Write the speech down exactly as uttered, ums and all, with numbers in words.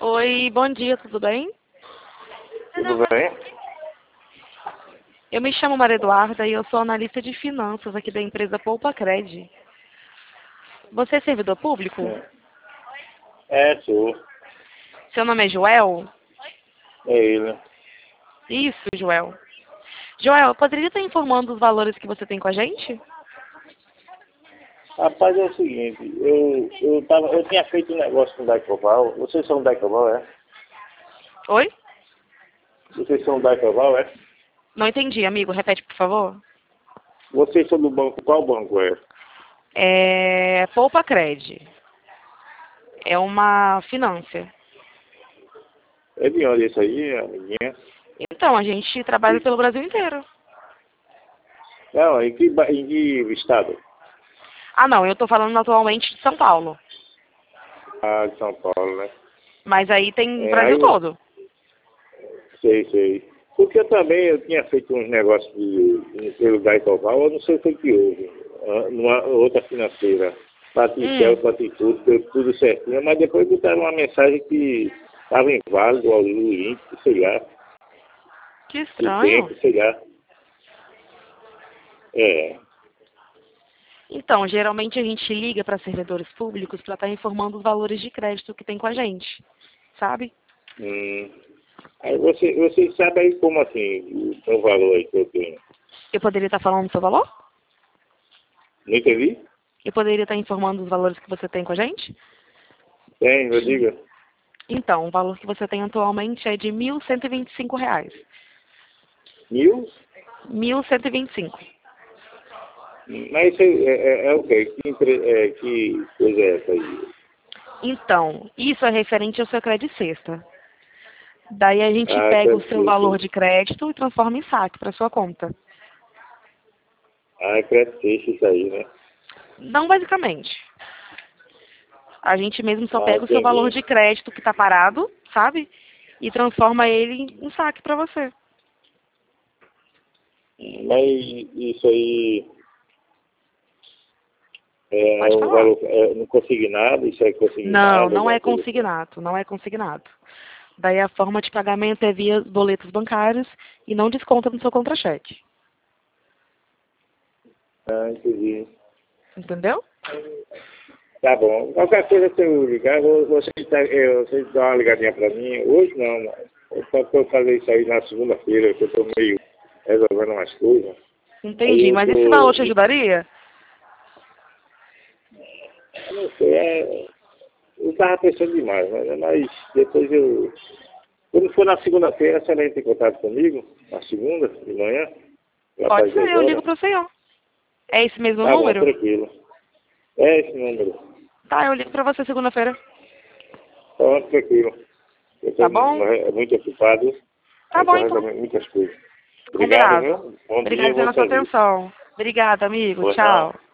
Oi, bom dia, tudo bem? Tudo bem? Eu me chamo Maria Eduarda e eu sou analista de finanças aqui da empresa Poupa Cred. Você é servidor público? É, sou. Seu nome é Joel? É ele. Isso, Joel. Joel, eu poderia estar informando os valores que você tem com a gente? Rapaz, é o seguinte, eu, eu, tava, eu tinha feito um negócio com o Daicoval. Vocês são o Daicoval, é? Oi? Vocês são o Daicoval, é? Não entendi, amigo. Repete, por favor. Vocês são do banco, qual banco é? É Poupa Cred. É uma finança. É de onde isso aí, amiguinha? Então, a gente trabalha pelo Brasil inteiro. Não, em que, ba- em que estado? Ah, não, eu estou falando atualmente de São Paulo. Ah, de São Paulo, né? Mas aí tem o É, aí Brasil eu todo. sei, sei. Porque eu também eu tinha feito uns negócios de, pelo Daicoval, eu não sei o que que houve, ah, numa outra financeira. Bati Hum, céu, bati tudo, deu tudo certinho, mas depois botaram uma mensagem que estava inválido ao link, sei lá, que o estranho. tempo, sei lá. É. Então, geralmente a gente liga para servidores públicos para estar informando os valores de crédito que tem com a gente, sabe? Hum. Aí você, você sabe aí como assim, o, o valor aí que eu tenho. Eu poderia estar falando o seu valor? Não entendi? Eu poderia estar informando os valores que você tem com a gente? Tem, eu digo. Então, o valor que você tem atualmente é de mil cento e vinte e cinco reais. Mil? mil cento e vinte e cinco. Mas isso aí é, é, é o quê? Que, empre- é, que coisa é essa aí? Então, isso é referente ao seu crédito sexta. Daí a gente Ah, pega o crédito seu sexta. valor de crédito e transforma em saque para sua conta. Ah, crédito sexta isso aí, né? Não basicamente. A gente mesmo só Ah, pega o seu valor entendi. de crédito que está parado, sabe? E transforma ele em saque para você. Mas isso aí é Pode um falar. valor, é, não consignado, isso é Não, consignado, não alguma é coisa assim. consignado, não é consignado. Daí a forma de pagamento é via boletos bancários e não desconta no seu contra-cheque. Ah, entendi. Entendeu? Tá bom. Qualquer coisa que eu ligar, vo- você, tá, é, você dá uma ligadinha pra mim. Hoje não, não. Só que eu fazer isso aí na segunda-feira, que eu tô meio resolvendo umas coisas. Aí Entendi. eu Mas esse valor tô. te ajudaria? Eu não sei, é, eu tava pensando demais, mas, mas depois eu. Quando for na segunda-feira, você vai ter contato comigo, na segunda, de manhã, lá para Pode as ser, dez eu ligo horas. para o senhor. É esse mesmo Tá bom, número? tranquilo. É esse número. Tá, eu ligo para você segunda-feira. Tá tranquilo. Eu Tá estou bom? muito ocupado, Tá aí bom, estou então. resolvendo muitas coisas. Obrigado, Combinado. viu? Bom dia e Obrigada bom pela sua serviço. atenção. Obrigada, amigo. Boa tarde. Tchau.